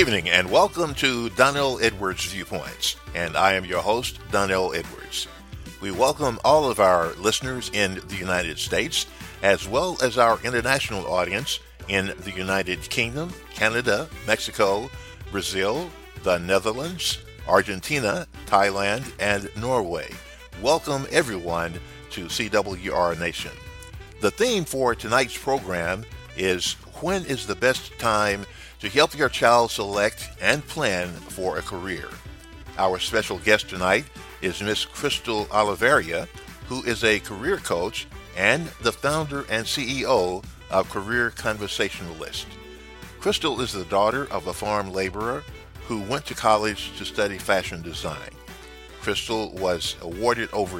evening and welcome to Donnell Edwards Viewpoints, and I am your host, Donnell Edwards. We welcome all of our listeners in the United States, as well as our international audience in the United Kingdom, Canada, Mexico, Brazil, the Netherlands, Argentina, Thailand, and Norway. Welcome everyone to CWR Nation. The theme for tonight's program is when is the best time to help your child select and plan for a career. Our special guest tonight is Miss Crystal Oliveira, who is a career coach and the founder and CEO of Career Conversationalist. Crystal is the daughter of a farm laborer who went to college to study fashion design. Crystal was awarded over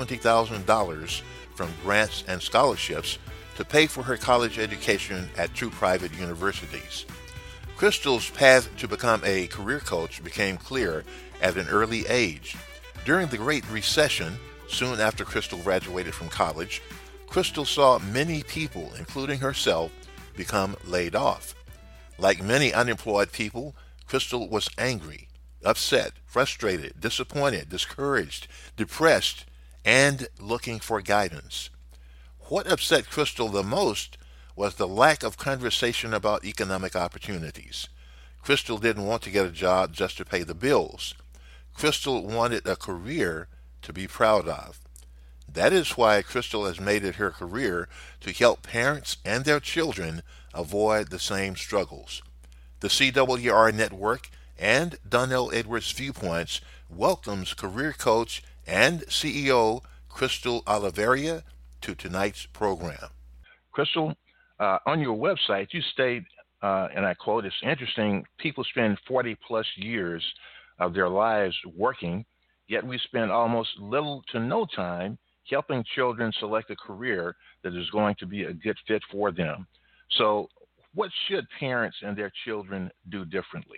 $70,000 from grants and scholarships to pay for her college education at two private universities. Crystal's path to become a career coach became clear at an early age. During the Great Recession, soon after Crystal graduated from college, Crystal saw many people, including herself, become laid off. Like many unemployed people, Crystal was angry, upset, frustrated, disappointed, discouraged, depressed, and looking for guidance. What upset Crystal the most was the lack of conversation about economic opportunities. Crystal didn't want to get a job just to pay the bills. Crystal wanted a career to be proud of. That is why Crystal has made it her career to help parents and their children avoid the same struggles. The CWR Network and Donnell Edwards Viewpoints welcomes career coach and CEO Crystal Oliveira to tonight's program. Crystal, on your website, you state, and I quote, it's interesting, people spend 40 plus years of their lives working, yet we spend almost little to no time helping children select a career that is going to be a good fit for them. So what should parents and their children do differently?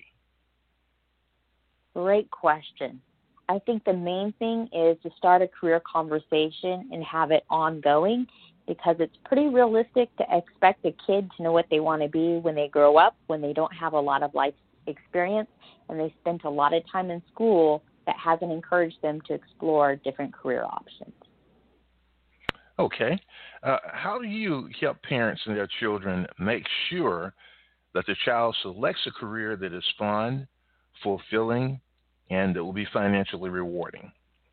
Great question. I think the main thing is to start a career conversation and have it ongoing, because it's pretty realistic to expect a kid to know what they want to be when they grow up, when they don't have a lot of life experience and they spent a lot of time in school that hasn't encouraged them to explore different career options. Okay. How do you help parents and their children make sure that the child selects a career that is fun, fulfilling, and that will be financially rewarding?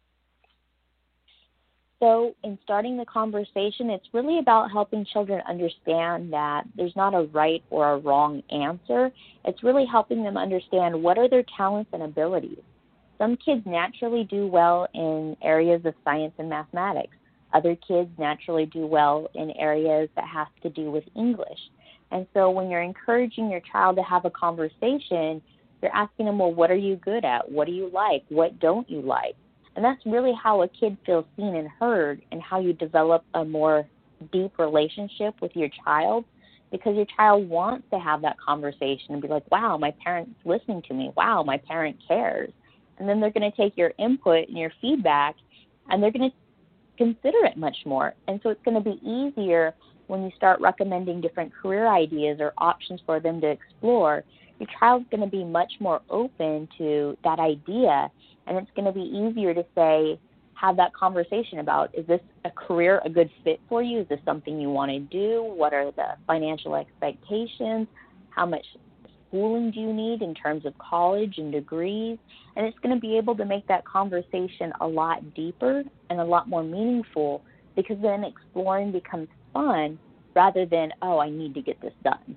So in starting the conversation, it's really about helping children understand that there's not a right or a wrong answer. It's really helping them understand what are their talents and abilities. Some kids naturally do well in areas of science and mathematics. Other kids naturally do well in areas that have to do with English. And so when you're encouraging your child to have a conversation, you're asking them, well, what are you good at? What do you like? What don't you like? And that's really how a kid feels seen and heard, and how you develop a more deep relationship with your child, because your child wants to have that conversation and be like, wow, my parent's listening to me. Wow, my parent cares. And then they're going to take your input and your feedback, and they're going to consider it much more. And so it's going to be easier when you start recommending different career ideas or options for them to explore. Your child's going to be much more open to that idea, and it's going to be easier to say, have that conversation about, is this a career a good fit for you? Is this something you want to do? What are the financial expectations? How much schooling do you need in terms of college and degrees? And it's going to be able to make that conversation a lot deeper and a lot more meaningful, because then exploring becomes fun rather than, oh, I need to get this done.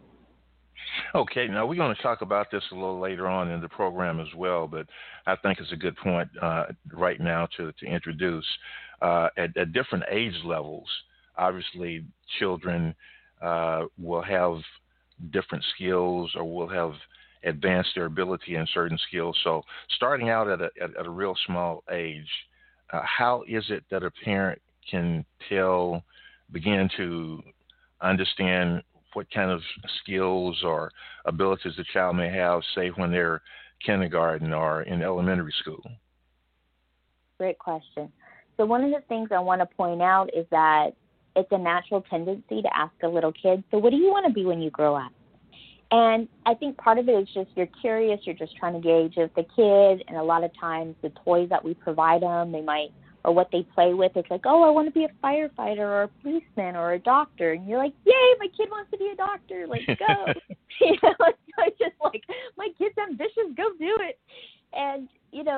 Okay, now we're going to talk about this a little later on in the program as well, but I think it's a good point right now to introduce. At different age levels, obviously children will have different skills or will have advanced their ability in certain skills. So starting out at a real small age, how is it that a parent can begin to understand what kind of skills or abilities the child may have, say, when they're kindergarten or in elementary school? Great question. So one of the things I want to point out is that it's a natural tendency to ask a little kid, so what do you want to be when you grow up? And I think part of it is just you're curious, you're just trying to gauge if the kid, and a lot of times the toys that we provide them, they might, or what they play with, it's like, oh, I want to be a firefighter or a policeman or a doctor. And you're like, yay, my kid wants to be a doctor. Like, go. It's just like, my kid's ambitious, go do it. And,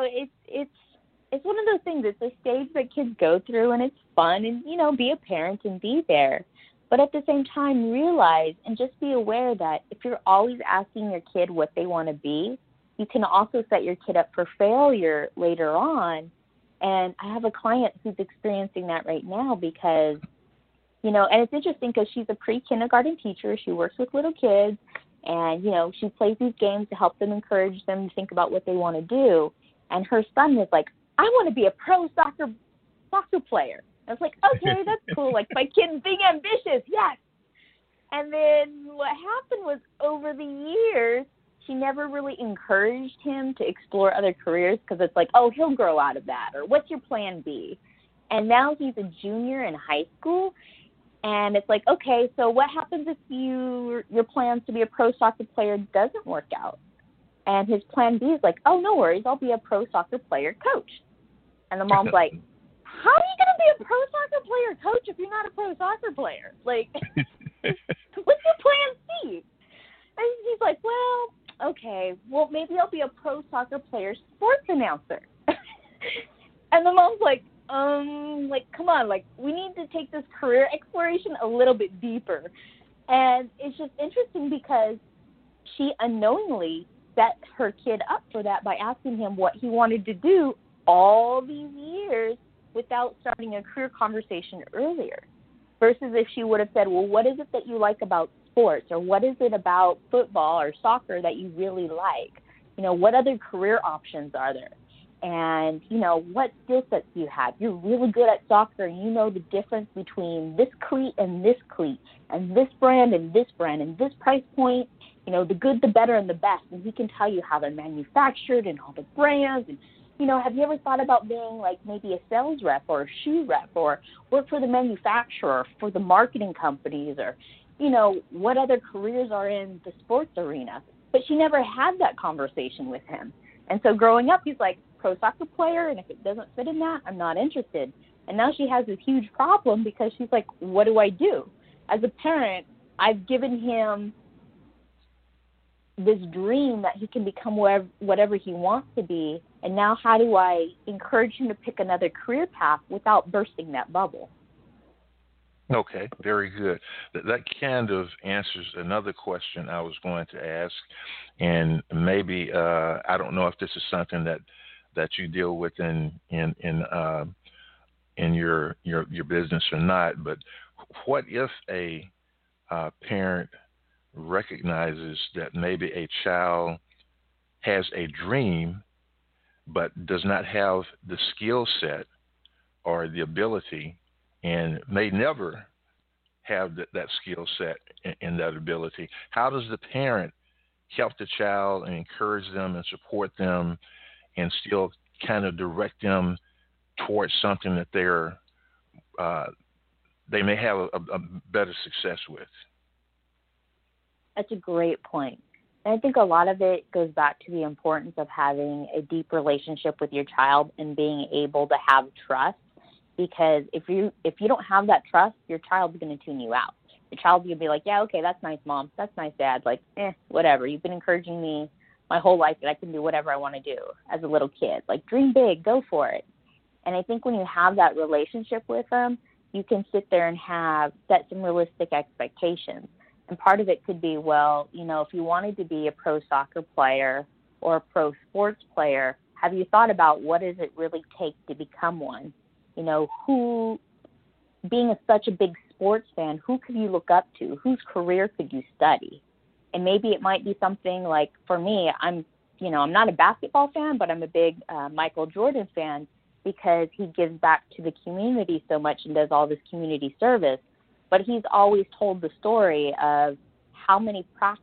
it's one of those things. It's a stage that kids go through, and it's fun, and, be a parent and be there. But at the same time, realize and just be aware that if you're always asking your kid what they want to be, you can also set your kid up for failure later on. And I have a client who's experiencing that right now because, and it's interesting because she's a pre-kindergarten teacher. She works with little kids, and, she plays these games to help them, encourage them to think about what they want to do. And her son was like, I want to be a pro soccer player. I was like, okay, that's cool. Like, my kid's being ambitious, yes. And then what happened was, over the years, she never really encouraged him to explore other careers because it's like, oh, he'll grow out of that, or what's your plan B? And now he's a junior in high school, and it's like, okay, so what happens if your plans to be a pro soccer player doesn't work out? And his plan B is like, oh, no worries, I'll be a pro soccer player coach. And the mom's like, how are you going to be a pro soccer player coach if you're not a pro soccer player? Like, what's your plan C? And he's like, well, okay, well, maybe I'll be a pro soccer player sports announcer. And the mom's like, come on, like, we need to take this career exploration a little bit deeper. And it's just interesting because she unknowingly set her kid up for that by asking him what he wanted to do all these years without starting a career conversation earlier, versus if she would have said, well, what is it that you like about sports, or what is it about football or soccer that you really like? What other career options are there? And, what skill sets do you have? You're really good at soccer, and you know the difference between this cleat and this cleat, and this brand and this brand, and this price point, the good, the better, and the best. And he can tell you how they're manufactured and all the brands. And, have you ever thought about being like maybe a sales rep or a shoe rep, or work for the manufacturer, for the marketing companies, or, what other careers are in the sports arena? But she never had that conversation with him. And so growing up, he's like, pro soccer player, and if it doesn't fit in that, I'm not interested. And now she has this huge problem because she's like, what do I do? As a parent, I've given him this dream that he can become whatever he wants to be, and now how do I encourage him to pick another career path without bursting that bubble? Okay, very good. That kind of answers another question I was going to ask, and maybe I don't know if this is something that you deal with in your business or not, but what if a parent recognizes that maybe a child has a dream but does not have the skill set or the ability, and may never have that skill set and that ability? How does the parent help the child and encourage them and support them and still kind of direct them towards something that they may have a better success with? That's a great point. And I think a lot of it goes back to the importance of having a deep relationship with your child and being able to have trust. Because if you don't have that trust, your child's going to tune you out. Your child's going to be like, yeah, okay, that's nice, Mom. That's nice, Dad. Like, whatever. You've been encouraging me my whole life that I can do whatever I want to do as a little kid. Like, dream big, go for it. And I think when you have that relationship with them, you can sit there and set some realistic expectations. And part of it could be, well, if you wanted to be a pro soccer player or a pro sports player, have you thought about what does it really take to become one? Being such a big sports fan, who could you look up to? Whose career could you study? And maybe it might be something like, for me, I'm not a basketball fan, but I'm a big Michael Jordan fan because he gives back to the community so much and does all this community service. But he's always told the story of how many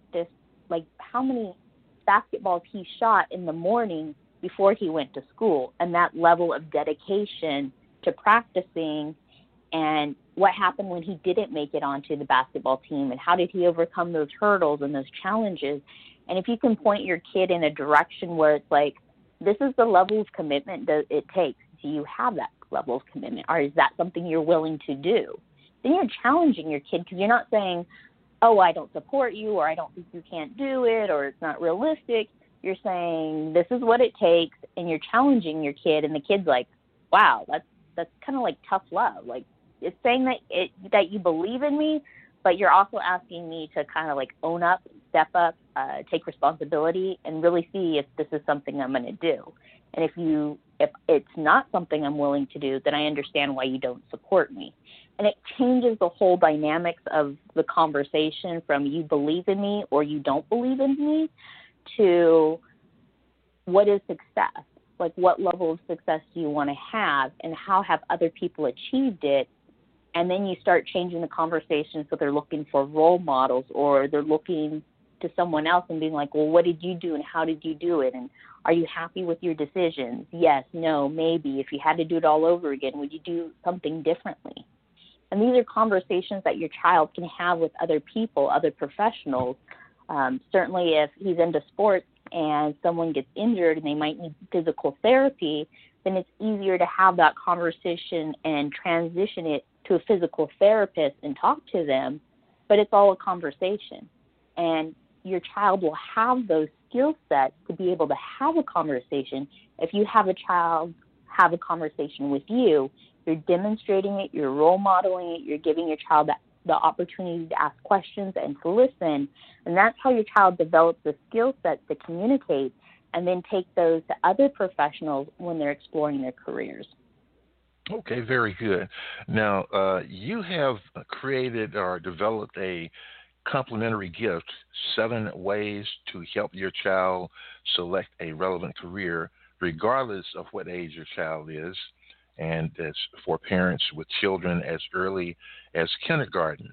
basketballs he shot in the morning before he went to school, and that level of dedication to practicing and what happened when he didn't make it onto the basketball team, and how did he overcome those hurdles and those challenges. And if you can point your kid in a direction where it's like, this is the level of commitment that it takes. Do you have that level of commitment, or is that something you're willing to do? Then you're challenging your kid, because you're not saying, oh, I don't support you, or I don't think you can't do it, or it's not realistic. You're saying, this is what it takes, and you're challenging your kid, and the kid's like, wow, that's kind of like tough love. Like, it's saying that you believe in me, but you're also asking me to kind of like own up, step up, take responsibility, and really see if this is something I'm going to do. And if it's not something I'm willing to do, then I understand why you don't support me. And it changes the whole dynamics of the conversation from you believe in me or you don't believe in me to what is success? Like, what level of success do you want to have, and how have other people achieved it? And then you start changing the conversation so they're looking for role models, or they're looking to someone else and being like, well, what did you do and how did you do it? And are you happy with your decisions? Yes, no, maybe. If you had to do it all over again, would you do something differently? And these are conversations that your child can have with other people, other professionals. Certainly if he's into sports and someone gets injured and they might need physical therapy, then it's easier to have that conversation and transition it to a physical therapist and talk to them, but it's all a conversation. And your child will have those skill sets to be able to have a conversation. If you have a child have a conversation with you, you're demonstrating it, you're role modeling it, you're giving your child the opportunity to ask questions and to listen, and that's how your child develops the skill sets to communicate and then take those to other professionals when they're exploring their careers. Okay, very good. Now, you have created or developed a complimentary gift, 7 ways to help your child select a relevant career, regardless of what age your child is, and it's for parents with children as early as kindergarten.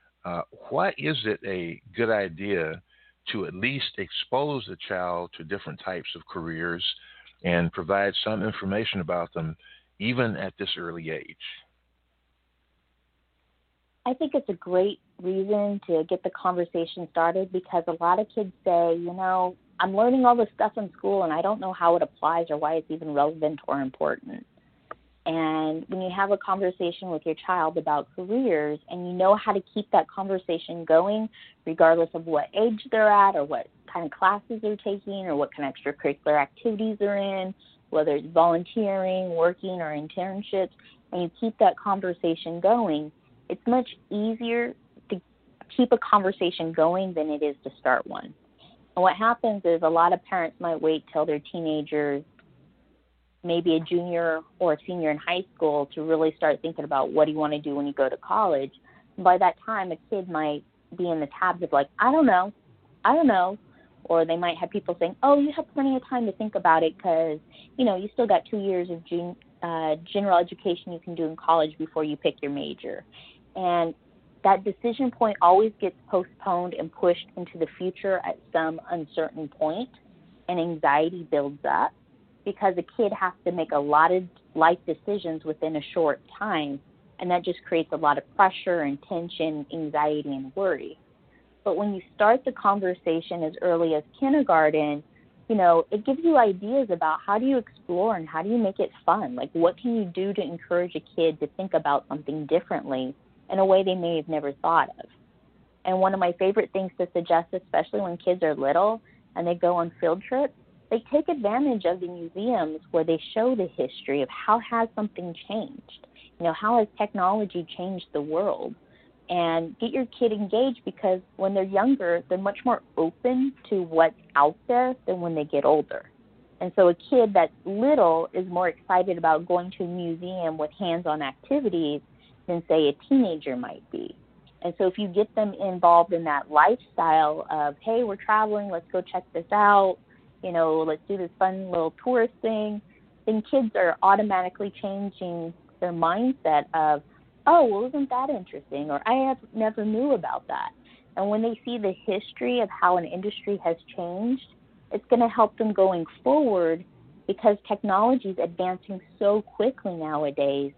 Why is it a good idea to at least expose the child to different types of careers and provide some information about them even at this early age? I think it's a great reason to get the conversation started, because a lot of kids say, I'm learning all this stuff in school and I don't know how it applies or why it's even relevant or important. And when you have a conversation with your child about careers and you know how to keep that conversation going, regardless of what age they're at or what kind of classes they're taking or what kind of extracurricular activities they're in, whether it's volunteering, working, or internships, and you keep that conversation going, it's much easier to keep a conversation going than it is to start one. And what happens is a lot of parents might wait till they're teenagers, maybe a junior or a senior in high school, to really start thinking about what do you want to do when you go to college. And by that time, a kid might be in the tabs of like, I don't know. Or they might have people saying, oh, you have plenty of time to think about it because, you still got 2 years of general education you can do in college before you pick your major. And that decision point always gets postponed and pushed into the future at some uncertain point, and anxiety builds up because a kid has to make a lot of life decisions within a short time, and that just creates a lot of pressure and tension, anxiety, and worry. But when you start the conversation as early as kindergarten, it gives you ideas about how do you explore and how do you make it fun? Like, what can you do to encourage a kid to think about something differently in a way they may have never thought of? And one of my favorite things to suggest, especially when kids are little and they go on field trips, they take advantage of the museums where they show the history of how has something changed. How has technology changed the world? And get your kid engaged, because when they're younger, they're much more open to what's out there than when they get older. And so a kid that's little is more excited about going to a museum with hands-on activities than, say, a teenager might be. And so if you get them involved in that lifestyle of, hey, we're traveling, let's go check this out, let's do this fun little tourist thing, then kids are automatically changing their mindset of, oh, well, isn't that interesting? Or I never knew about that. And when they see the history of how an industry has changed, it's going to help them going forward, because technology is advancing so quickly nowadays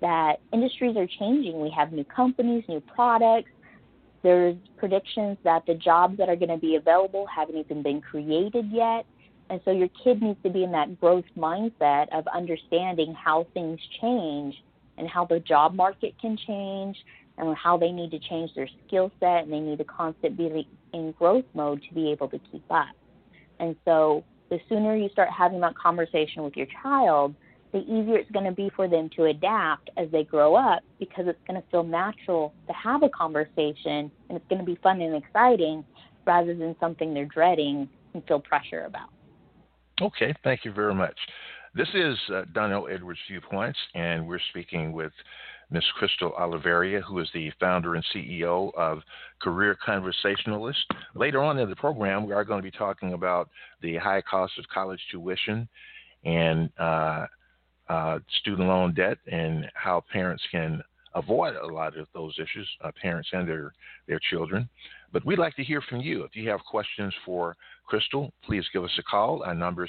that industries are changing. We have new companies, new products. There's predictions that the jobs that are going to be available haven't even been created yet. And so your kid needs to be in that growth mindset of understanding how things change and how the job market can change and how they need to change their skill set, and they need to constantly be in growth mode to be able to keep up. And so the sooner you start having that conversation with your child, the easier it's going to be for them to adapt as they grow up, because it's going to feel natural to have a conversation, and it's going to be fun and exciting rather than something they're dreading and feel pressure about. Okay, thank you very much. This is Donnell Edwards Viewpoints, and we're speaking with Ms. Crystal Oliveria, who is the founder and CEO of Career Conversationalist. Later on in the program, we are going to be talking about the high cost of college tuition and student loan debt, and how parents can avoid a lot of those issues, parents and their children. But we'd like to hear from you. If you have questions for Crystal, please give us a call. Our number is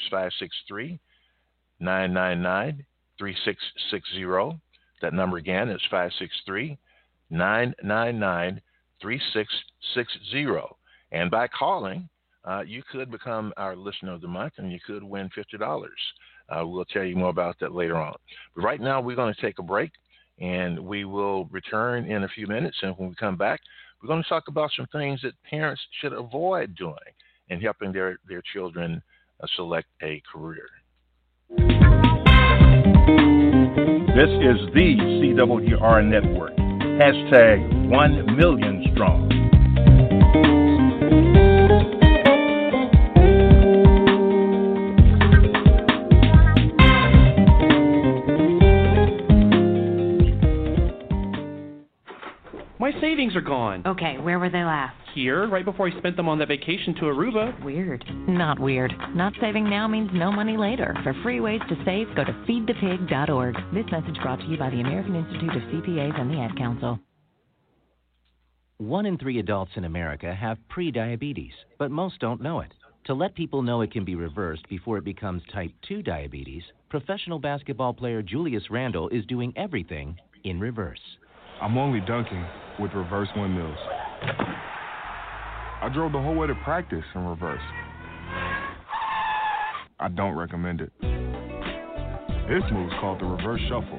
563-999-3660. That number again is 563-999-3660. And by calling, you could become our listener of the month, and you could win $50. We'll tell you more about that later on. But right now, we're going to take a break, and we will return in a few minutes. And when we come back, we're going to talk about some things that parents should avoid doing in helping their children select a career. This is the CWR Network. Hashtag 1 million strong. My savings are gone. Okay, where were they last? Here, right before I spent them on that vacation to Aruba. Weird. Not weird. Not saving now means no money later. For free ways to save, go to feedthepig.org. This message brought to you by the American Institute of CPAs and the Ad Council. 1 in 3 adults in America have prediabetes, but most don't know it. To let people know it can be reversed before it becomes type 2 diabetes, professional basketball player Julius Randle is doing everything in reverse. I'm only dunking with reverse windmills. I drove the whole way to practice in reverse. I don't recommend it. This move's called the reverse shuffle.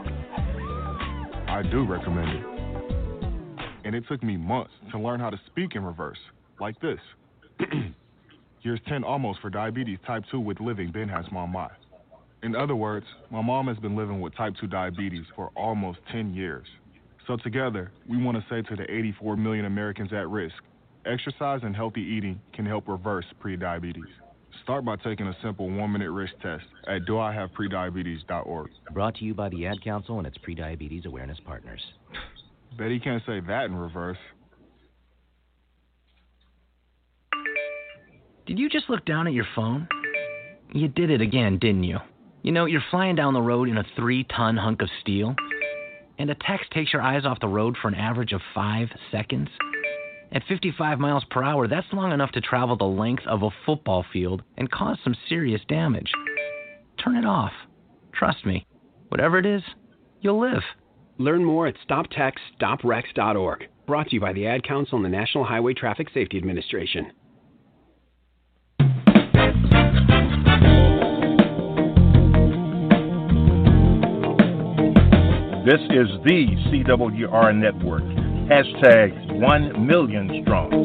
I do recommend it. And it took me months to learn how to speak in reverse, like this. Here's 10 almost for diabetes type 2 with living Ben has mama. In other words, my mom has been living with type 2 diabetes for almost 10 years. So together, we want to say to the 84 million Americans at risk, exercise and healthy eating can help reverse prediabetes. Start by taking a simple 1-minute risk test at doihaveprediabetes.org. Brought to you by the Ad Council and its Prediabetes Awareness Partners. Bet he can't say that in reverse. Did you just look down at your phone? You did it again, didn't you? You know, you're flying down the road in a 3-ton hunk of steel, and a text takes your eyes off the road for an average of 5 seconds. At 55 miles per hour, that's long enough to travel the length of a football field and cause some serious damage. Turn it off. Trust me, whatever it is, you'll live. Learn more at StopTextStopWrecks.org. Brought to you by the Ad Council and the National Highway Traffic Safety Administration. This is the CWR Network. Hashtag 1 million strong.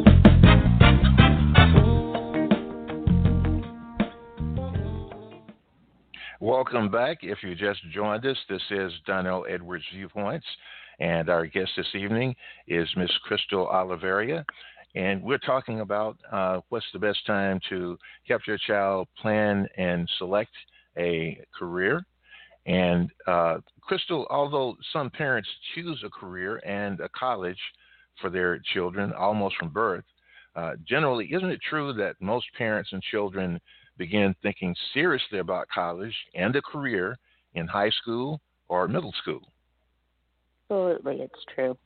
Welcome back. If you just joined us, this is Donnell Edwards Viewpoints, and our guest this evening is Miss Crystal Oliveria, and we're talking about what's the best time to help your child plan and select a career. And Crystal, although some parents choose a career and a college for their children almost from birth, generally, isn't it true that most parents and children begin thinking seriously about college and a career in high school or middle school? Absolutely, it's true.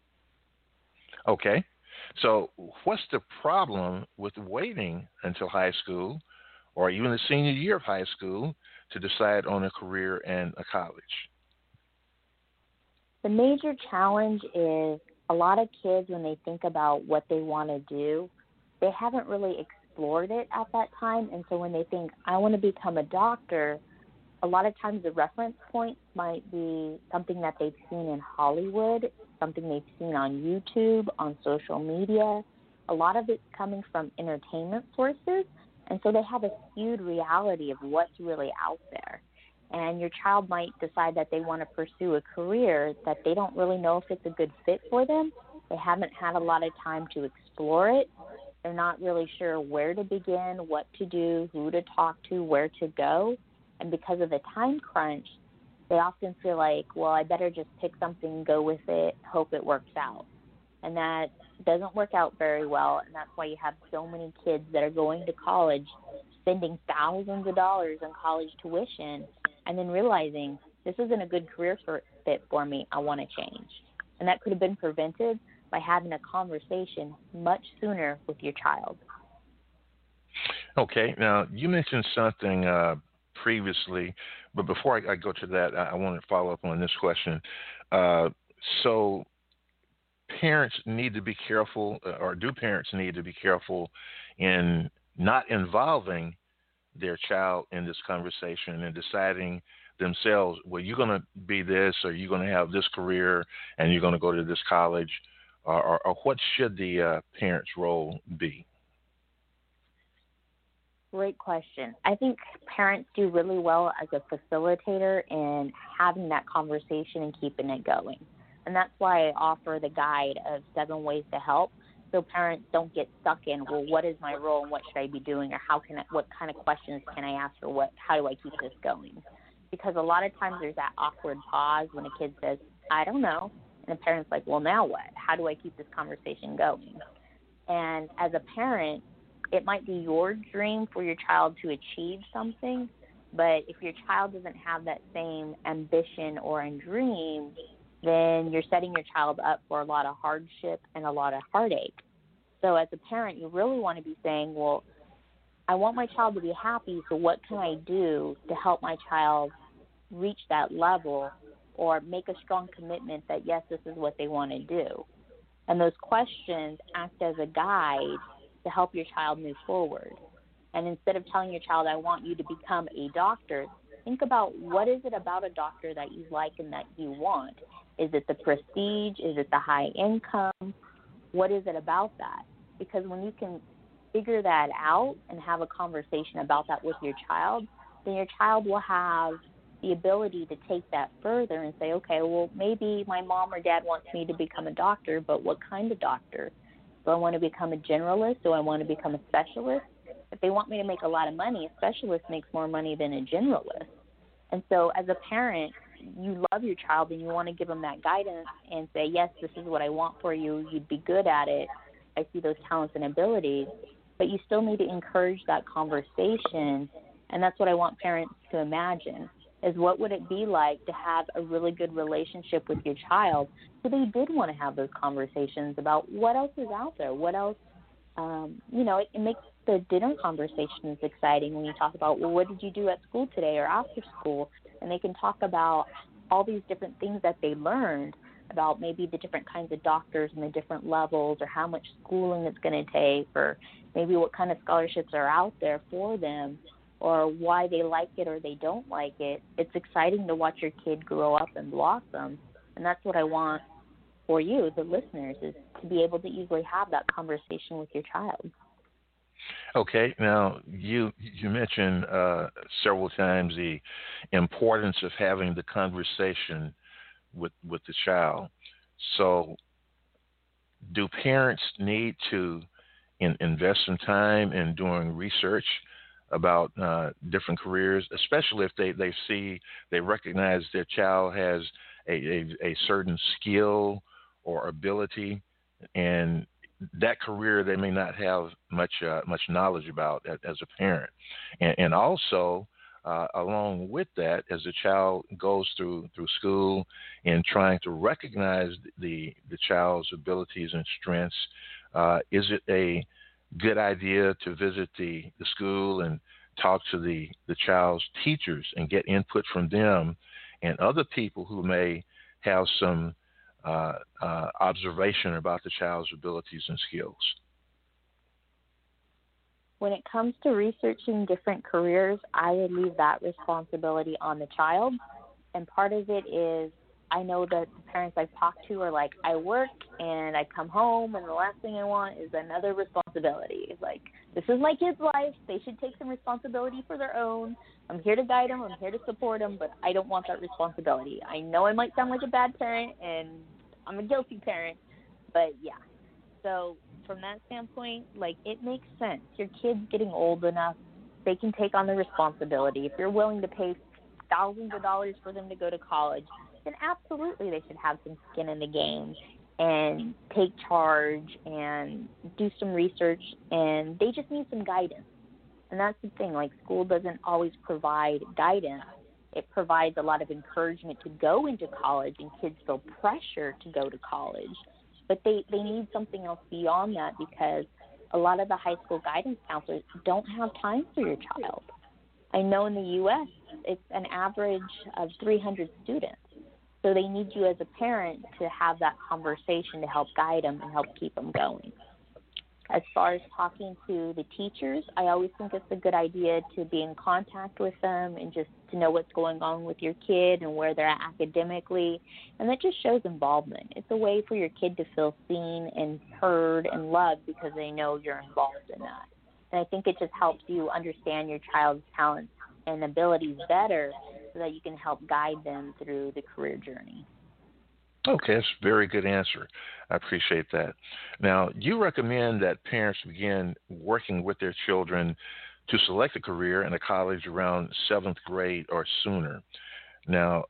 Okay. So what's the problem with waiting until high school or even the senior year of high school to decide on a career and a college? The major challenge is a lot of kids, when they think about what they want to do, they haven't really explored it at that time. And so when they think, I want to become a doctor, a lot of times the reference point might be something that they've seen in Hollywood, something they've seen on YouTube, on social media. A lot of it's coming from entertainment sources, and so they have a skewed reality of what's really out there. And your child might decide that they want to pursue a career that they don't really know if it's a good fit for them. They haven't had a lot of time to explore it. They're not really sure where to begin, what to do, who to talk to, where to go. And because of the time crunch, they often feel like, well, I better just pick something, go with it, hope it works out. And that doesn't work out very well, and that's why you have so many kids that are going to college, spending thousands of dollars on college tuition, and then realizing this isn't a good career fit for me, I want to change. And that could have been prevented by having a conversation much sooner with your child. Okay, now you mentioned something previously, but before I go to that, I want to follow up on this question. So parents need to be careful, or do parents need to be careful in not involving their child in this conversation and deciding themselves, well, you're going to be this, or you're going to have this career, and you're going to go to this college, or what should the parent's role be? Great question. I think parents do really well as a facilitator in having that conversation and keeping it going. And that's why I offer the guide of 7 ways to help, so parents don't get stuck in, well, what is my role and what should I be doing, or what kind of questions can I ask, or how do I keep this going? Because a lot of times there's that awkward pause when a kid says, I don't know, and the parent's like, well, now what? How do I keep this conversation going? And as a parent, it might be your dream for your child to achieve something, but if your child doesn't have that same ambition or a dream, then you're setting your child up for a lot of hardship and a lot of heartache. So as a parent, you really want to be saying, well, I want my child to be happy, so what can I do to help my child reach that level, or make a strong commitment that, yes, this is what they want to do? And those questions act as a guide to help your child move forward. And instead of telling your child, I want you to become a doctor, think about, what is it about a doctor that you like and that you want? Is it the prestige? Is it the high income? What is it about that? Because when you can figure that out and have a conversation about that with your child, then your child will have the ability to take that further and say, okay, well, maybe my mom or dad wants me to become a doctor, but what kind of doctor? Do I want to become a generalist? Do I want to become a specialist? If they want me to make a lot of money, a specialist makes more money than a generalist. And so as a parent, you love your child and you want to give them that guidance and say, yes, this is what I want for you. You'd be good at it. I see those talents and abilities. But you still need to encourage that conversation. And that's what I want parents to imagine, is what would it be like to have a really good relationship with your child so they did want to have those conversations about what else is out there, what else, it makes the dinner conversations exciting when you talk about, well, what did you do at school today or after school? And they can talk about all these different things that they learned about, maybe the different kinds of doctors and the different levels, or how much schooling it's going to take, or maybe what kind of scholarships are out there for them, or why they like it or they don't like it. It's exciting to watch your kid grow up and blossom, and that's what I want for you, the listeners, is to be able to easily have that conversation with your child. Okay, now you mentioned several times the importance of having the conversation with the child. So do parents need to invest some time in doing research about different careers, especially if they recognize their child has a certain skill or ability, and that career they may not have much knowledge about as a parent, and also along with that, as the child goes through school and trying to recognize the child's abilities and strengths, is it a good idea to visit the school and talk to the child's teachers and get input from them and other people who may have some observation about the child's abilities and skills? When it comes to researching different careers, I would leave that responsibility on the child. And part of it is I know that the parents I've talked to are like, I work and I come home and the last thing I want is another responsibility. It's like, this is my kid's life. They should take some responsibility for their own. I'm here to guide them. I'm here to support them, but I don't want that responsibility. I know I might sound like a bad parent and I'm a guilty parent, but yeah. So from that standpoint, like, it makes sense. Your kid's getting old enough. They can take on the responsibility. If you're willing to pay thousands of dollars for them to go to college, then absolutely they should have some skin in the game and take charge and do some research, and they just need some guidance. And that's the thing, like, school doesn't always provide guidance. It provides a lot of encouragement to go into college, and kids feel pressure to go to college. But they need something else beyond that, because a lot of the high school guidance counselors don't have time for your child. I know in the U.S. it's an average of 300 students. So they need you as a parent to have that conversation to help guide them and help keep them going. As far as talking to the teachers, I always think it's a good idea to be in contact with them and just to know what's going on with your kid and where they're at academically. And that just shows involvement. It's a way for your kid to feel seen and heard and loved because they know you're involved in that. And I think it just helps you understand your child's talents and abilities better so that you can help guide them through the career journey. Okay, that's a very good answer. I appreciate that. Now, you recommend that parents begin working with their children to select a career in a college around 7th grade or sooner. Now,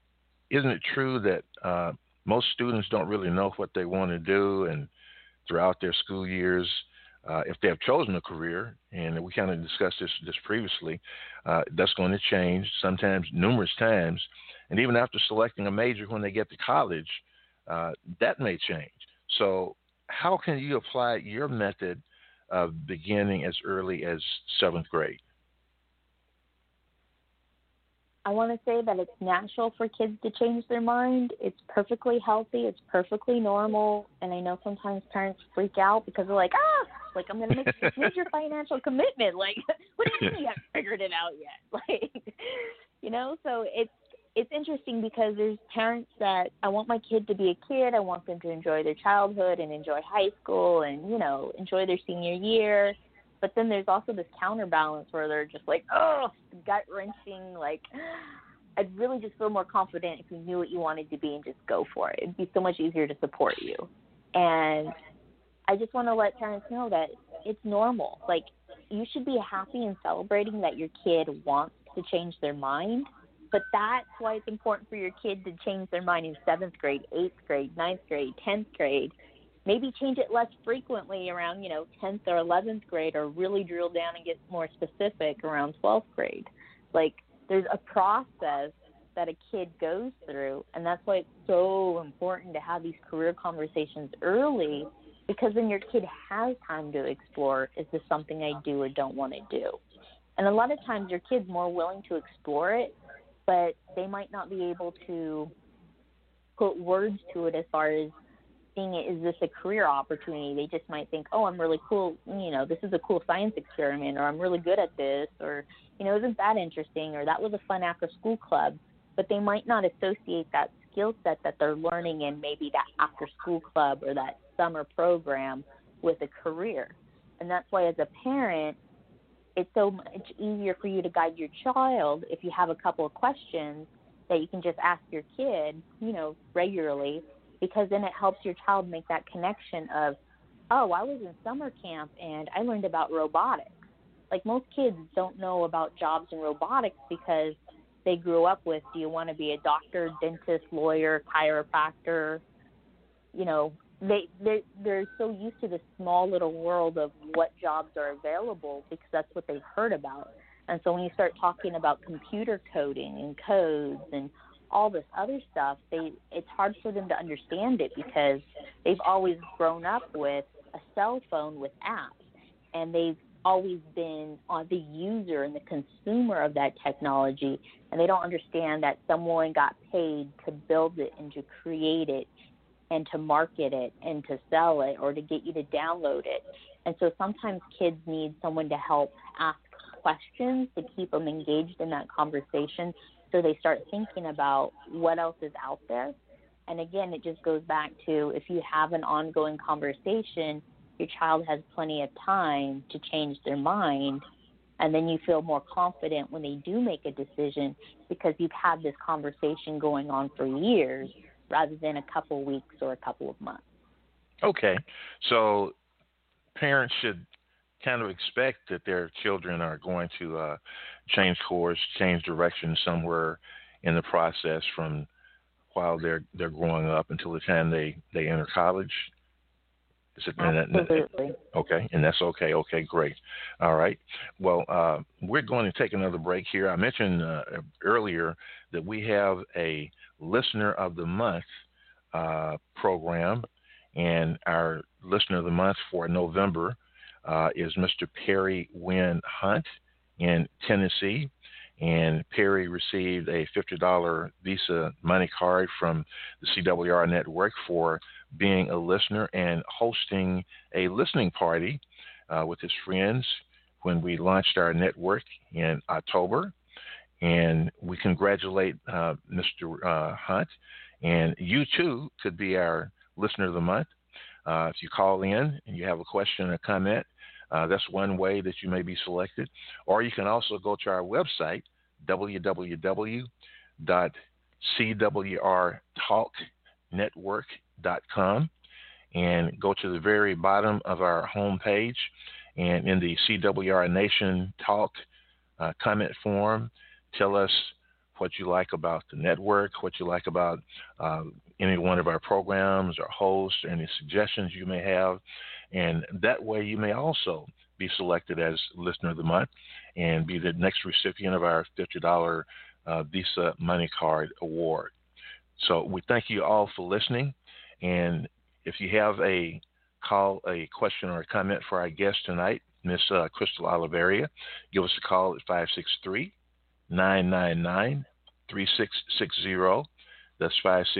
isn't it true that most students don't really know what they want to do, and throughout their school years, if they have chosen a career, and we kind of discussed this previously, that's going to change sometimes, numerous times. And even after selecting a major when they get to college, that may change. So how can you apply your method of beginning as early as 7th grade? I want to say that it's natural for kids to change their mind. It's perfectly healthy. It's perfectly normal. And I know sometimes parents freak out because they're like, I'm going to make this major financial commitment. Like, what do you mean you haven't figured it out yet? Like, so it's interesting because there's parents that I want my kid to be a kid. I want them to enjoy their childhood and enjoy high school and, enjoy their senior year. But then there's also this counterbalance where they're just like, gut-wrenching. Like, I'd really just feel more confident if you knew what you wanted to be and just go for it. It'd be so much easier to support you. And I just want to let parents know that it's normal. Like, you should be happy and celebrating that your kid wants to change their mind. But that's why it's important for your kid to change their mind in 7th grade, 8th grade, 9th grade, 10th grade. Maybe change it less frequently around, 10th or 11th grade, or really drill down and get more specific around 12th grade. Like, there's a process that a kid goes through, and that's why it's so important to have these career conversations early, because then your kid has time to explore, is this something I do or don't want to do? And a lot of times your kid's more willing to explore it, but they might not be able to put words to it as far as seeing it, is this a career opportunity? They just might think, I'm really cool, this is a cool science experiment, or I'm really good at this, or, isn't that interesting, or that was a fun after-school club. But they might not associate that skill set that they're learning in maybe that after-school club or that summer program with a career. And that's why as a parent, it's so much easier for you to guide your child if you have a couple of questions that you can just ask your kid, regularly, because then it helps your child make that connection of, I was in summer camp and I learned about robotics. Like, most kids don't know about jobs in robotics because they grew up with, do you want to be a doctor, dentist, lawyer, chiropractor? They're so used to this small little world of what jobs are available because that's what they've heard about. And so when you start talking about computer coding and codes and all this other stuff, it's hard for them to understand it because they've always grown up with a cell phone with apps, and they've always been on the user and the consumer of that technology, and they don't understand that someone got paid to build it and to create it and to market it and to sell it or to get you to download it. And so sometimes kids need someone to help ask questions to keep them engaged in that conversation so they start thinking about what else is out there. And again, it just goes back to, if you have an ongoing conversation, your child has plenty of time to change their mind, and then you feel more confident when they do make a decision because you've had this conversation going on for years rather than a couple weeks or a couple of months. Okay. So parents should kind of expect that their children are going to change course, change direction somewhere in the process from while they're growing up until the time they enter college. Is it, absolutely. Okay, and that's okay. Okay, great. All right. Well, we're going to take another break here. I mentioned earlier that we have a Listener of the Month program, and our Listener of the Month for November is Mr. Perry Wynn Hunt in Tennessee. And Perry received a $50 Visa money card from the CWR network for being a listener and hosting a listening party with his friends when we launched our network in October. And we congratulate Mr. Hunt. And you, too, could be our Listener of the Month. If you call in and you have a question or comment, that's one way that you may be selected. Or you can also go to our website, www.cwrtalknetwork.com, and go to the very bottom of our homepage, and in the CWR Nation Talk comment form, tell us what you like about the network, what you like about any one of our programs or hosts, or any suggestions you may have. And that way you may also be selected as Listener of the Month and be the next recipient of our $50 Visa Money Card Award. So we thank you all for listening. And if you have a call, a question, or a comment for our guest tonight, Miss Crystal Oliveria, give us a call at 563-999-3660. That's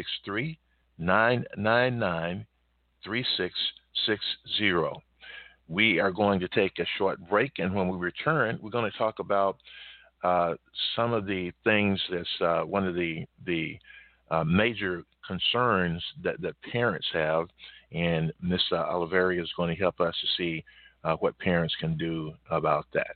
563-999-3660. We are going to take a short break, and when we return, we're going to talk about some of the things that's one of the major concerns that parents have, and Ms. Oliveria is going to help us to see what parents can do about that.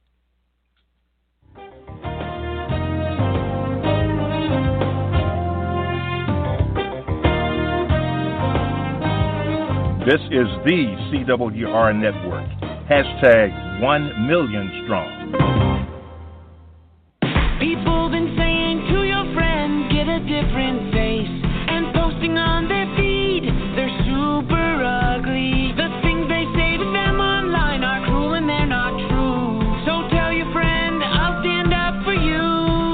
This is the CWR Network. Hashtag 1 million strong. People been saying to your friend, get a different face, and posting on their feed, they're super ugly. The things they say to them online are cruel and they're not true. So tell your friend, I'll stand up for you.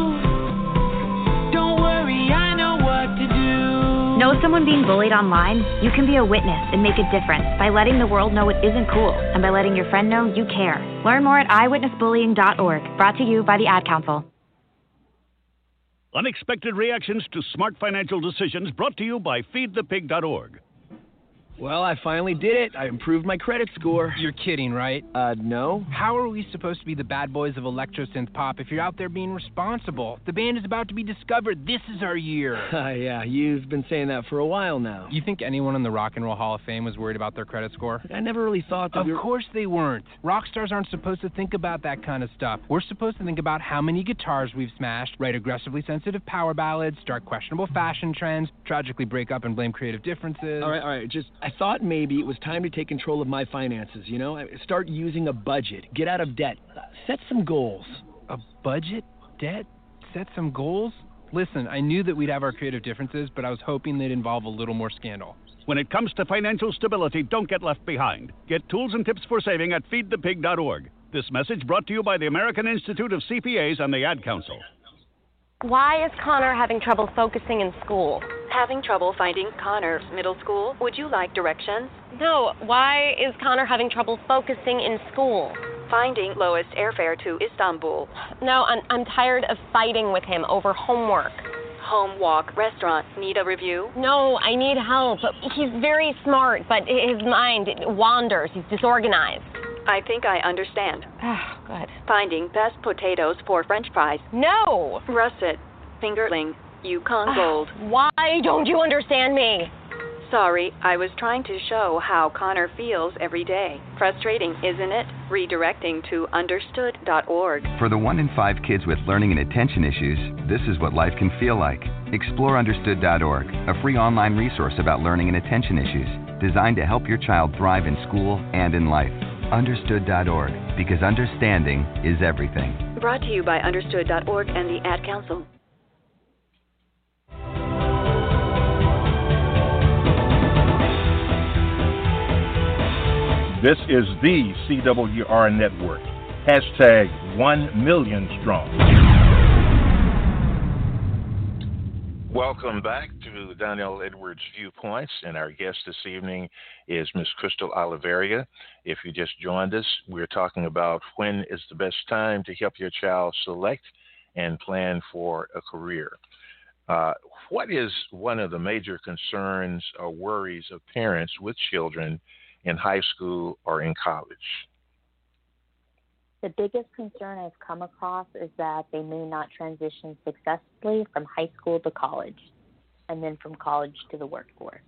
Don't worry, I know what to do. Know someone being bullied online? You can be a witness and make a difference by letting the world know it isn't cool, and by letting your friend know you care. Learn more at eyewitnessbullying.org. Brought to you by the Ad Council. Unexpected reactions to smart financial decisions, brought to you by feedthepig.org. Well, I finally did it. I improved my credit score. You're kidding, right? No. How are we supposed to be the bad boys of electro-synth pop if you're out there being responsible? The band is about to be discovered. This is our year. Yeah, you've been saying that for a while now. You think anyone in the Rock and Roll Hall of Fame was worried about their credit score? I never really thought that. Of course they weren't. Rock stars aren't supposed to think about that kind of stuff. We're supposed to think about how many guitars we've smashed, write aggressively sensitive power ballads, start questionable fashion trends, tragically break up and blame creative differences. All right. I thought maybe it was time to take control of my finances, you know? Start using a budget. Get out of debt. Set some goals. A budget? Debt? Set some goals? Listen, I knew that we'd have our creative differences, but I was hoping they'd involve a little more scandal. When it comes to financial stability, don't get left behind. Get tools and tips for saving at feedthepig.org. This message brought to you by the American Institute of CPAs and the Ad Council. Why is Connor having trouble focusing in school? Having trouble finding Connor middle school? Would you like directions? No, why is Connor having trouble focusing in school? Finding lowest airfare to Istanbul. No, I'm tired of fighting with him over homework. Home Walk Restaurant. Need a review? No, I need help. He's very smart, but his mind wanders. He's disorganized. I think I understand. Oh, good. Finding best potatoes for French fries. No! Russet. Fingerling. Yukon Gold. Why don't you understand me? Sorry, I was trying to show how Connor feels every day. Frustrating, isn't it? Redirecting to understood.org. For the 1 in 5 kids with learning and attention issues, this is what life can feel like. Explore understood.org, a free online resource about learning and attention issues, designed to help your child thrive in school and in life. Understood.org, because understanding is everything. Brought to you by understood.org and the Ad Council. This is the CWR Network. Hashtag 1 million strong. Welcome back to Donnell Edwards Viewpoints, and our guest this evening is Ms. Crystal Oliveria. If you just joined us, we're talking about when is the best time to help your child select and plan for a career. What is one of the major concerns or worries of parents with children in high school or in college? The biggest concern I've come across is that they may not transition successfully from high school to college, and then from college to the workforce.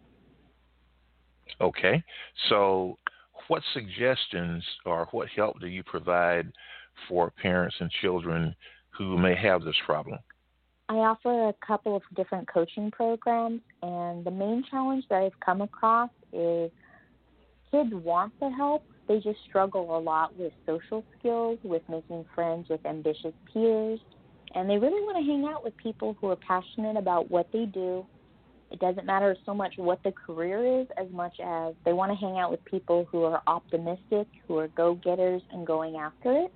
Okay. So what suggestions or what help do you provide for parents and children who may have this problem? I offer a couple of different coaching programs, and the main challenge that I've come across is kids want the help. They just struggle a lot with social skills, with making friends with ambitious peers, and they really want to hang out with people who are passionate about what they do. It doesn't matter so much what the career is as much as they want to hang out with people who are optimistic, who are go-getters and going after it.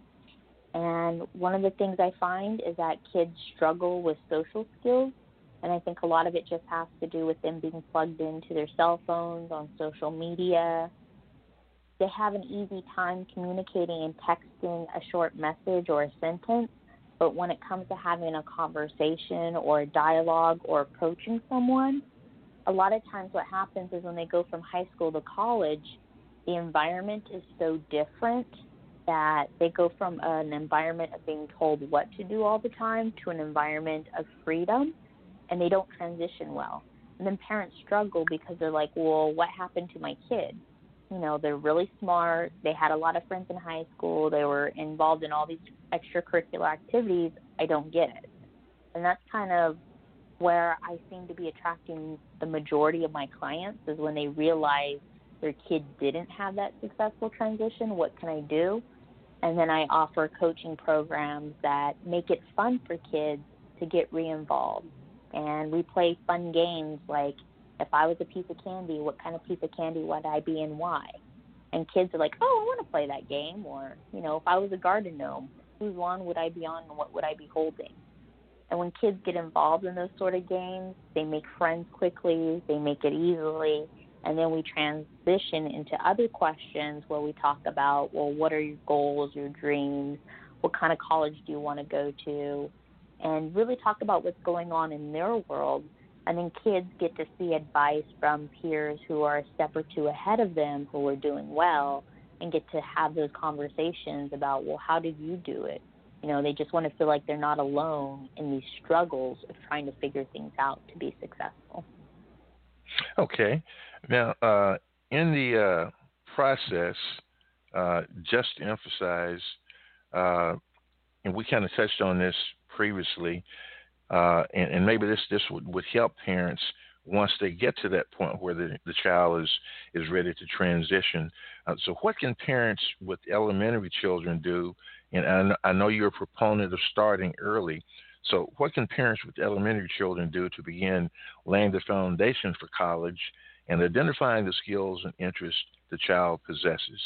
And one of the things I find is that kids struggle with social skills, and I think a lot of it just has to do with them being plugged into their cell phones, on social media. They have an easy time communicating and texting a short message or a sentence, but when it comes to having a conversation or a dialogue or approaching someone, a lot of times what happens is when they go from high school to college, the environment is so different that they go from an environment of being told what to do all the time to an environment of freedom, and they don't transition well. And then parents struggle because they're like, well, what happened to my kid? You know, they're really smart. They had a lot of friends in high school. They were involved in all these extracurricular activities. I don't get it. And that's kind of where I seem to be attracting the majority of my clients, is when they realize their kid didn't have that successful transition. What can I do? And then I offer coaching programs that make it fun for kids to get re-involved. And we play fun games like, if I was a piece of candy, what kind of piece of candy would I be and why? And kids are like, oh, I want to play that game. Or, you know, if I was a garden gnome, whose lawn would I be on and what would I be holding? And when kids get involved in those sort of games, they make friends quickly, they make it easily, and then we transition into other questions where we talk about, well, what are your goals, your dreams, what kind of college do you want to go to, and really talk about what's going on in their world. And then kids get to see advice from peers who are a step or two ahead of them, who are doing well, and get to have those conversations about, well, how did you do it? You know, they just want to feel like they're not alone in these struggles of trying to figure things out to be successful. Okay. Now, in the process, just to emphasize, and we kind of touched on this previously, and maybe this would help parents once they get to that point where the child is ready to transition. So what can parents with elementary children do? And I know you're a proponent of starting early. So what can parents with elementary children do to begin laying the foundation for college and identifying the skills and interests the child possesses?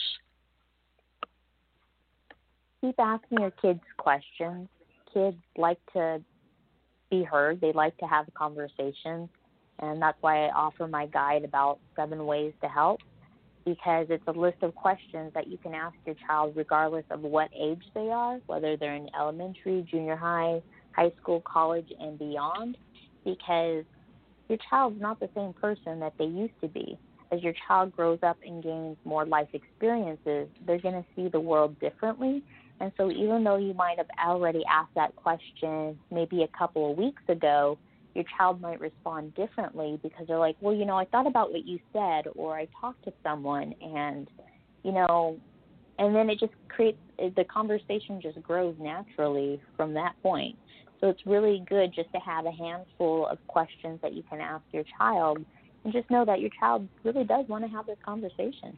Keep asking your kids questions. Kids like to be heard. They like to have a conversation. And that's why I offer my guide about 7 ways to help. because it's a list of questions that you can ask your child regardless of what age they are, whether they're in elementary, junior high, high school, college, and beyond, because your child's not the same person that they used to be. As your child grows up and gains more life experiences, they're going to see the world differently. And so even though you might have already asked that question maybe a couple of weeks ago, your child might respond differently because they're like, well, I thought about what you said, or I talked to someone, and, and then it just creates, the conversation just grows naturally from that point. So it's really good just to have a handful of questions that you can ask your child and just know that your child really does want to have this conversation.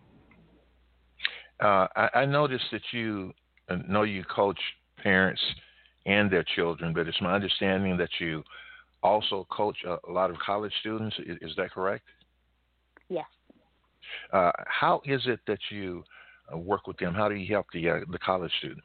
I noticed that you coach parents and their children, but it's my understanding that you also coach a lot of college students. Is that correct? Yes. How is it that you work with them? How do you help the college students?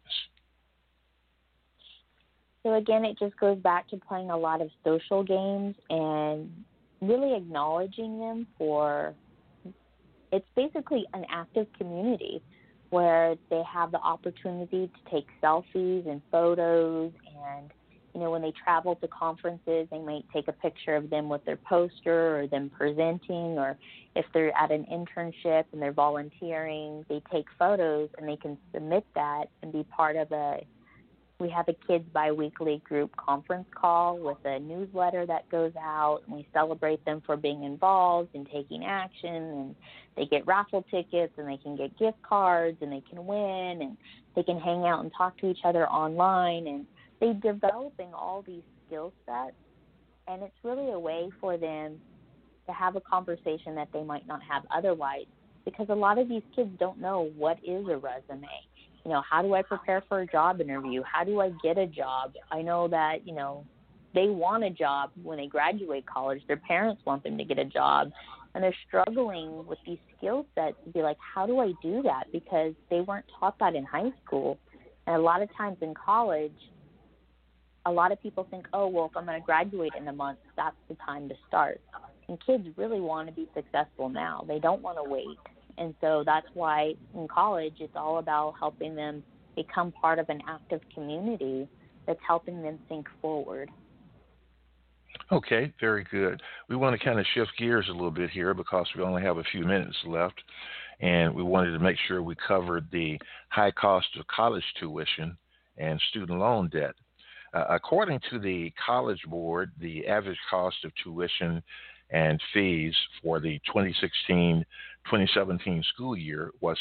So again, it just goes back to playing a lot of social games and really acknowledging them for, it's basically an active community where they have the opportunity to take selfies and photos, and when they travel to conferences, they might take a picture of them with their poster or them presenting, or if they're at an internship and they're volunteering, they take photos and they can submit that and be part of we have a kids biweekly group conference call with a newsletter that goes out, and we celebrate them for being involved and taking action, and they get raffle tickets, and they can get gift cards, and they can win, and they can hang out and talk to each other online, and they're developing all these skill sets, and it's really a way for them to have a conversation that they might not have otherwise, because a lot of these kids don't know what is a resume. How do I prepare for a job interview? How do I get a job? I know that, they want a job when they graduate college. Their parents want them to get a job, and they're struggling with these skill sets to be like, how do I do that? Because they weren't taught that in high school. And a lot of times in college, a lot of people think, oh, well, if I'm going to graduate in a month, that's the time to start. And kids really want to be successful now. They don't want to wait. And so that's why in college it's all about helping them become part of an active community that's helping them think forward. Okay, very good. We want to kind of shift gears a little bit here because we only have a few minutes left, and we wanted to make sure we covered the high cost of college tuition and student loan debt. According to the College Board, the average cost of tuition and fees for the 2016-2017 school year was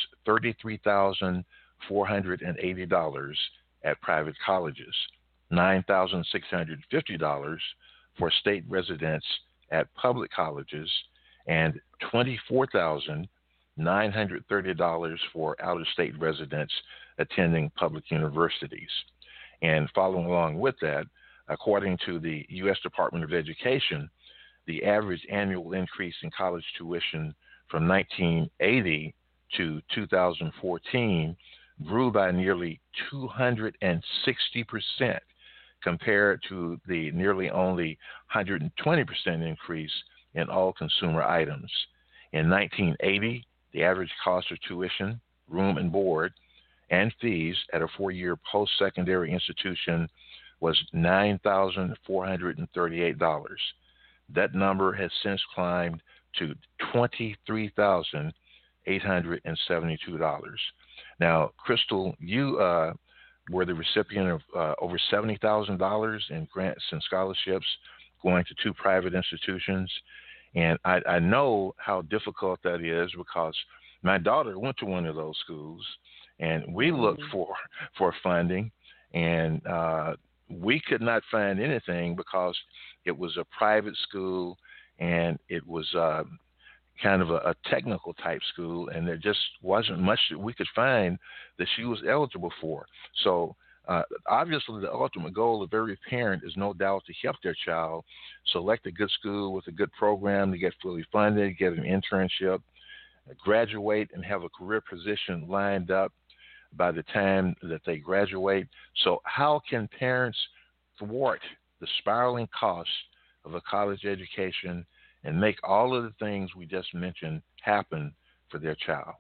$33,480 at private colleges, $9,650 for state residents at public colleges, and $24,930 for out-of-state residents attending public universities. And following along with that, according to the U.S. Department of Education, the average annual increase in college tuition from 1980 to 2014 grew by nearly 260% compared to the nearly only 120% increase in all consumer items. In 1980, the average cost of tuition, room and board, and fees at a four-year post-secondary institution was $9,438. That number has since climbed to $23,872. Now, Crystal, you were the recipient of over $70,000 in grants and scholarships going to two private institutions. And I know how difficult that is because my daughter went to one of those schools, and we looked for funding, and we could not find anything because it was a private school, and it was kind of a technical type school, and there just wasn't much that we could find that she was eligible for. So obviously the ultimate goal of every parent is no doubt to help their child select a good school with a good program to get fully funded, get an internship, graduate, and have a career position lined up by the time that they graduate. So how can parents thwart the spiraling costs of a college education and make all of the things we just mentioned happen for their child?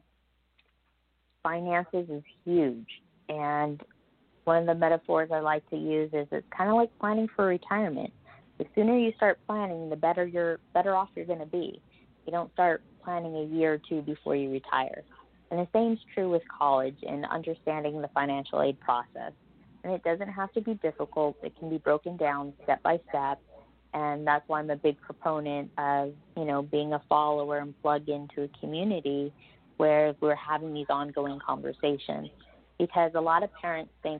Finances is huge, and one of the metaphors I like to use is it's kind of like planning for retirement. The sooner you start planning, the better off you're going to be. You don't start planning a year or two before you retire. And the same is true with college and understanding the financial aid process. And it doesn't have to be difficult. It can be broken down step by step. And that's why I'm a big proponent of, being a follower and plug into a community where we're having these ongoing conversations. Because a lot of parents think,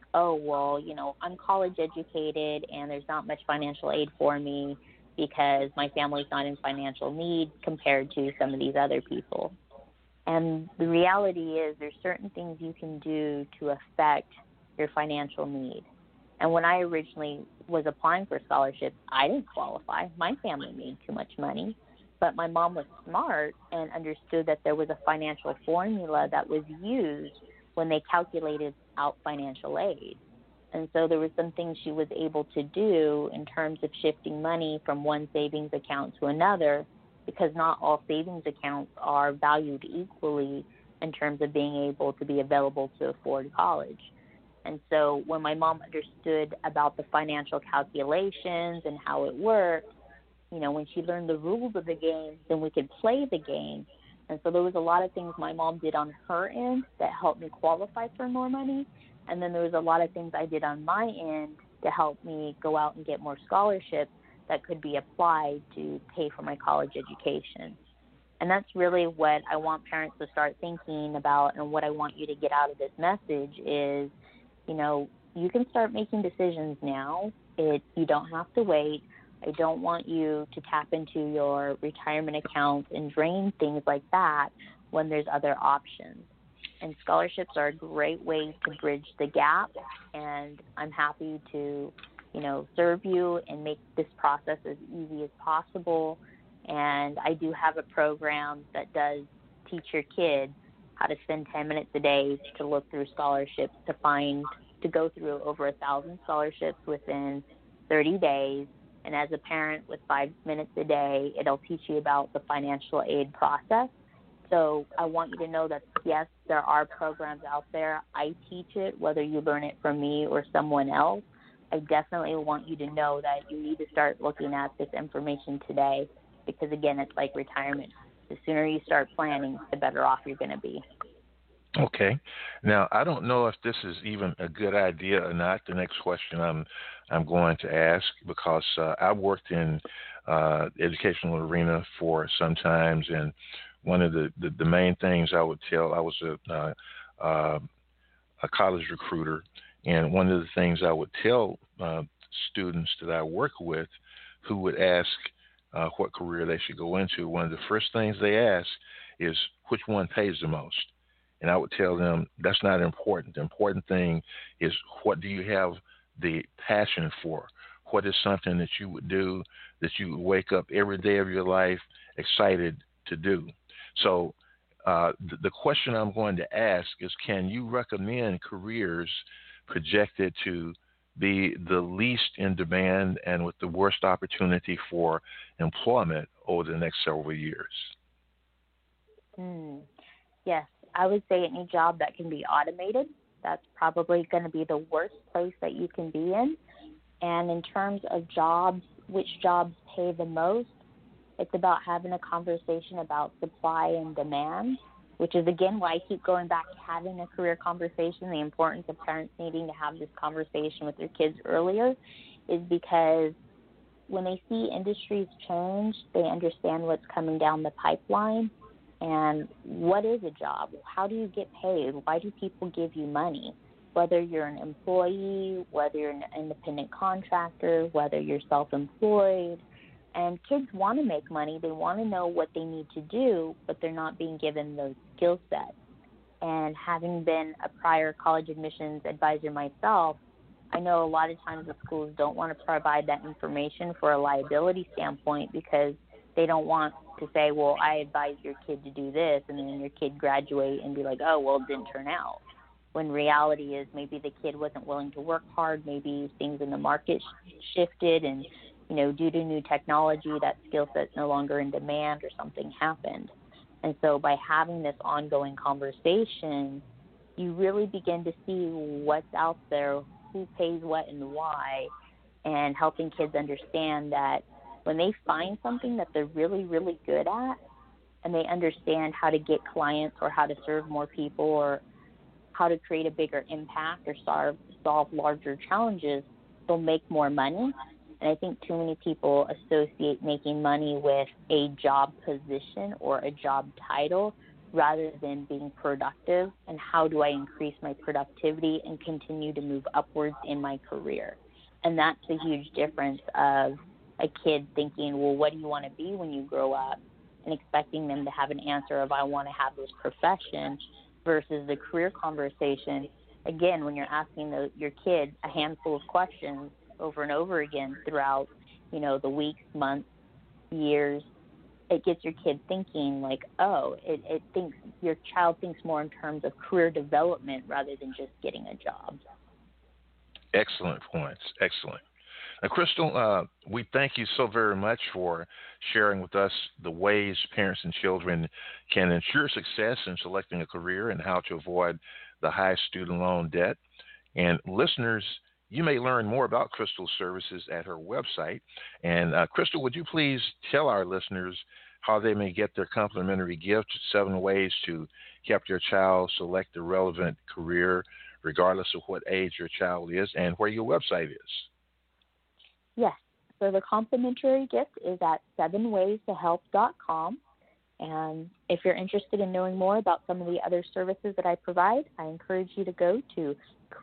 I'm college educated and there's not much financial aid for me because my family's not in financial need compared to some of these other people. And the reality is there's certain things you can do to affect your financial need. And when I originally was applying for scholarships, I didn't qualify. My family made too much money. But my mom was smart and understood that there was a financial formula that was used when they calculated out financial aid. And so there were some things she was able to do in terms of shifting money from one savings account to another, because not all savings accounts are valued equally in terms of being able to be available to afford college. And so when my mom understood about the financial calculations and how it worked, when she learned the rules of the game, then we could play the game. And so there was a lot of things my mom did on her end that helped me qualify for more money. And then there was a lot of things I did on my end to help me go out and get more scholarships that could be applied to pay for my college education. And that's really what I want parents to start thinking about, and what I want you to get out of this message is, you can start making decisions now. You don't have to wait. I don't want you to tap into your retirement accounts and drain things like that when there's other options. And scholarships are a great way to bridge the gap, and I'm happy to, serve you and make this process as easy as possible. And I do have a program that does teach your kids how to spend 10 minutes a day to look through scholarships, to go through over 1,000 scholarships within 30 days. And as a parent with 5 minutes a day, it'll teach you about the financial aid process. So I want you to know that, yes, there are programs out there. I teach it, whether you learn it from me or someone else. I definitely want you to know that you need to start looking at this information today, because, again, it's like retirement. The sooner you start planning, the better off you're going to be. Okay. Now, I don't know if this is even a good idea or not, the next question I'm going to ask, because I've worked in educational arena for some times, and one of the main things I would tell, I was a college recruiter, and one of the things I would tell students that I work with who would ask what career they should go into, one of the first things they ask is which one pays the most. And I would tell them that's not important. The important thing is, what do you have the passion for? What is something that you would do, that you would wake up every day of your life excited to do? So the question I'm going to ask is, can you recommend careers projected to be the least in demand and with the worst opportunity for employment over the next several years? Yes, I would say any job that can be automated. That's probably going to be the worst place that you can be in. And in terms of jobs, which jobs pay the most, it's about having a conversation about supply and demand, which is, again, why I keep going back to having a career conversation. The importance of parents needing to have this conversation with their kids earlier is because when they see industries change, they understand what's coming down the pipeline. And what is a job? How do you get paid? Why do people give you money? Whether you're an employee, whether you're an independent contractor, whether you're self-employed. And kids want to make money. They want to know what they need to do, but they're not being given those skill sets. And having been a prior college admissions advisor myself, I know a lot of times the schools don't want to provide that information for a liability standpoint, because they don't want to say, well, I advised your kid to do this, and then your kid graduate and be like, oh, well, it didn't turn out. When reality is maybe the kid wasn't willing to work hard, maybe things in the market shifted, and, due to new technology, that skill set's no longer in demand, or something happened. And so by having this ongoing conversation, you really begin to see what's out there, who pays what and why, and helping kids understand that when they find something that they're really, really good at, and they understand how to get clients or how to serve more people or how to create a bigger impact or solve larger challenges, they'll make more money. And I think too many people associate making money with a job position or a job title rather than being productive and how do I increase my productivity and continue to move upwards in my career. And that's a huge difference of a kid thinking, well, what do you want to be when you grow up? And expecting them to have an answer of I want to have this profession versus the career conversation. Again, when you're asking your kids a handful of questions over and over again throughout, the weeks, months, years, it gets your kid thinking like, it thinks your child thinks more in terms of career development rather than just getting a job. Excellent points. Excellent. Now, Crystal, we thank you so very much for sharing with us the ways parents and children can ensure success in selecting a career and how to avoid the high student loan debt. And listeners, you may learn more about Crystal's services at her website. And Crystal, would you please tell our listeners how they may get their complimentary gift, 7 ways to help your child select a relevant career, regardless of what age your child is, and where your website is? Yes. So the complimentary gift is at 7waystohelp.com. And if you're interested in knowing more about some of the other services that I provide, I encourage you to go to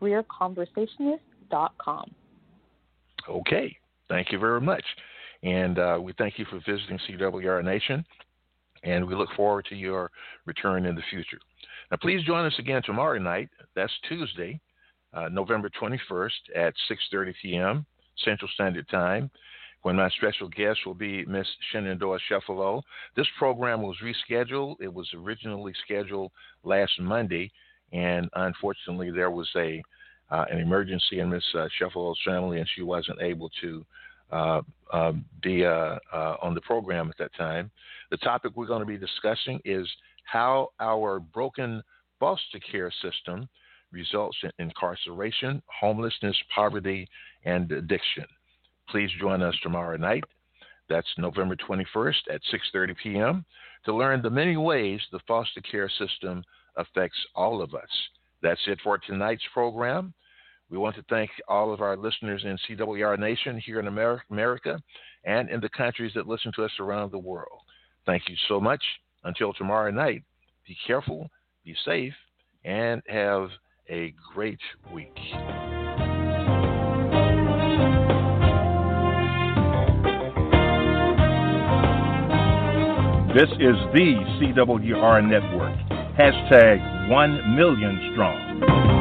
careerconversationalist.com. Okay. Thank you very much. And we thank you for visiting CWR Nation, and we look forward to your return in the future. Now, please join us again tomorrow night. That's Tuesday, November 21st at 6:30 p.m. Central Standard Time, when my special guest will be Miss Shenandoah Sheffalo. This program was rescheduled. It was originally scheduled last Monday, and unfortunately there was an emergency in Miss Sheffalo's family, and she wasn't able to be on the program at that time. The topic we're going to be discussing is how our broken foster care system results in incarceration, homelessness, poverty, and addiction. Please join us tomorrow night. That's November 21st at 6:30 p.m. to learn the many ways the foster care system affects all of us. That's it for tonight's program. We want to thank all of our listeners in CWR Nation here in America and in the countries that listen to us around the world. Thank you so much. Until tomorrow night, be careful, be safe, and have a great week. This is the CWR Network. #1 million strong.